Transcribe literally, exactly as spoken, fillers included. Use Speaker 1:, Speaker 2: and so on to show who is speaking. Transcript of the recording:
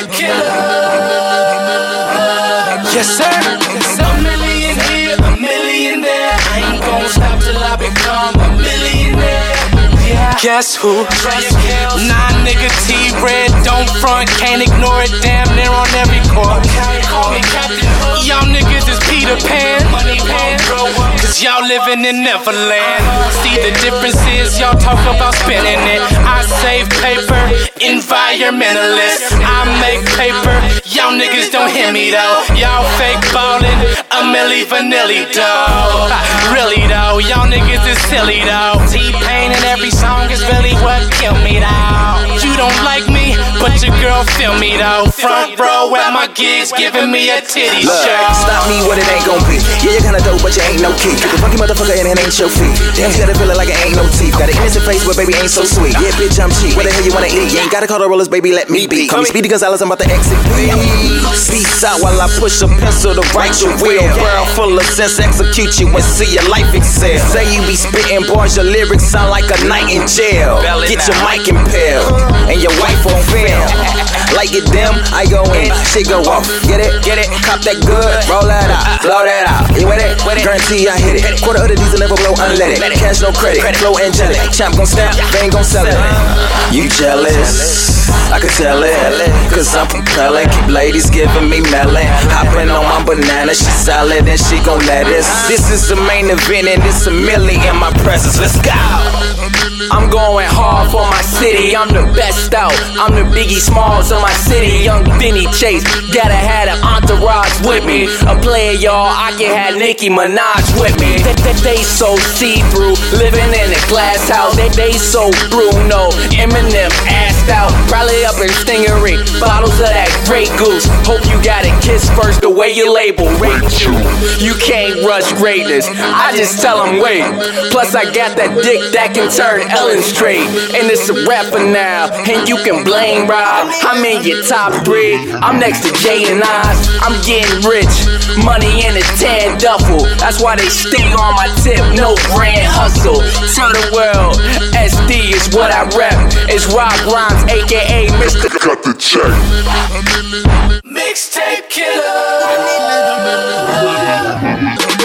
Speaker 1: mixtape killer. Yes sir, yes, a million here, a million there. I ain't gon' stop till I become a millionaire. Yeah. Guess who? Nah, nigga, T-Red, don't front, can't ignore it. Damn near on every court. Call me Captain Hook. Y'all niggas is Peter Pan. Money Pan. Cause y'all living in Neverland. See the difference is y'all talk about spending it. I save paper, environmentalist. I make paper, y'all niggas don't hear me though. Y'all fake ballin', a milli vanilli though. Really though, y'all niggas is silly though. T-Pain in every song is really what killed me though. You don't like me, but your girl feel me though. Front row at my gigs, giving me a titty
Speaker 2: Look,
Speaker 1: show.
Speaker 2: Stop me what it ain't gon' be. Yeah, you kinda dope, but you ain't no key. You funky motherfucker and it ain't your feet. Damn, you gotta feel it like it ain't no teeth. Got an innocent face, but baby ain't so sweet. Yeah, bitch, I'm cheap. What the hell you wanna eat? You ain't gotta call the rollers, baby, let me be. Call me Speedy Gonzalez, I'm about to exit. Peace out while I push a pencil to write your will. World full of sense, execute you and see your life excel. Say you be spitting bars, your lyrics sound like a night in jail. Get your mic impaled, and your wife won't fail. Like it dim, I go in, she go off. Get it, get it, cop that good, roll that out, blow that out. You with it? Guarantee I hit it. Quarter of the diesel never blow unleaded. Cash no credit, flow angelic. Champ gon' snap, they ain't gon' sell it. You jealous? I can tell it, cause I'm propelling. Keep ladies giving me melon. Hopping on my banana, she salad and she gon' lettuce. This is the main event and it's a milli in my presence. Let's go. I'm going hard for my city, I'm the best out. I'm the Biggie Smalls of my city, young Vinny Chase. Gotta have an entourage with me. A player, y'all, I can have Nicki Minaj with me. They, they, they so see-through, living in a glass house. They, they so Bruno, Eminem assed out. Probably up in Stingery, bottles of that Grey Goose. Hope you got a kiss first, the way you label rate you. You can't rush greatness, I just tell them wait. Plus I got that dick that can turn Ellen straight. And it's a rapper now, and you can blame Rob. I'm in your top three, I'm next to Jay and Oz. I'm getting rich, money in a tan duffel. That's why they stay on my tip, no grand hustle. Tell the world, S D is what I rep. It's Rock Rhymes, aka Mister
Speaker 3: Cut the check.
Speaker 1: Mixtape killer.